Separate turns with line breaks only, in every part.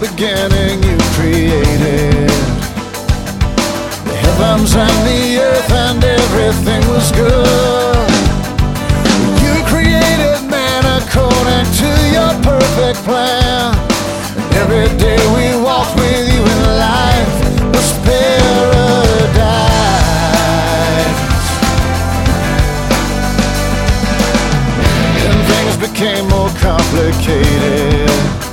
beginning you created the heavens and the earth, and everything was good. You created man according to your perfect plan, and every day we walked with you in life was paradise. Then things became more complicated.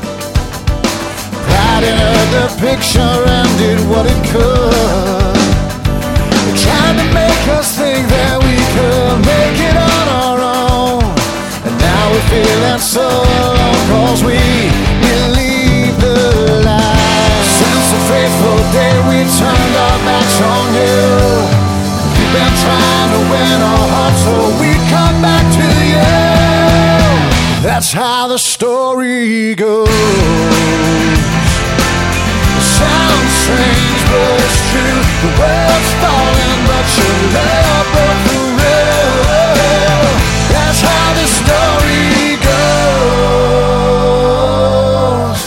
Pride entered the picture and did what it could. It tried to make us think that we could make it on our own, and now we're feeling so alone, cause we believe the lie. Since the faithful day we turned our backs on you, we've been trying to win our hearts so we come back to you. That's how the story goes. Sounds strange, but it's true. The world's falling, but your love broke through. That's how the story goes.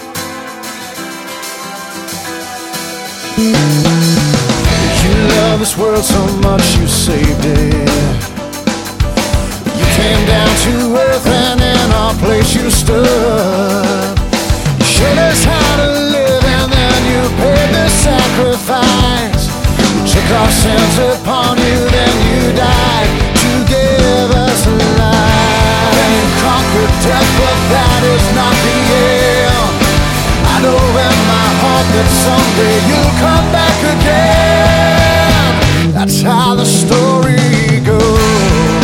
You love this world so much you saved it. You came down to earth and in our place you stood. You showed us how to live, and then you paid the sacrifice. You took our sins upon you, then you died to give us life. And you conquered death, but that is not the end. I know in my heart that someday you'll come back again. That's how the story goes.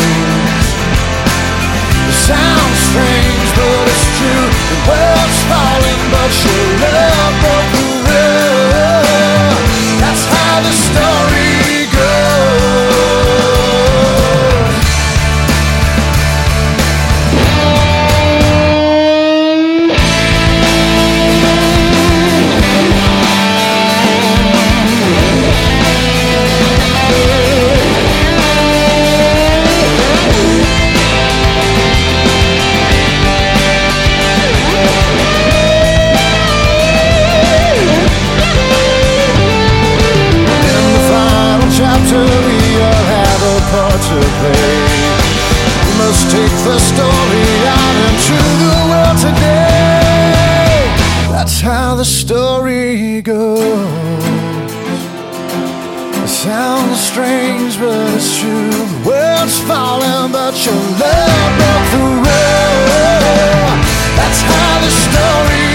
It sounds strange, but it's true. The world's falling, but your love broke through. That's how the story goes. To play. We must take the story out into the world today. That's how the story goes. It sounds strange, but it's true. The world's falling, but your love broke through. That's how the story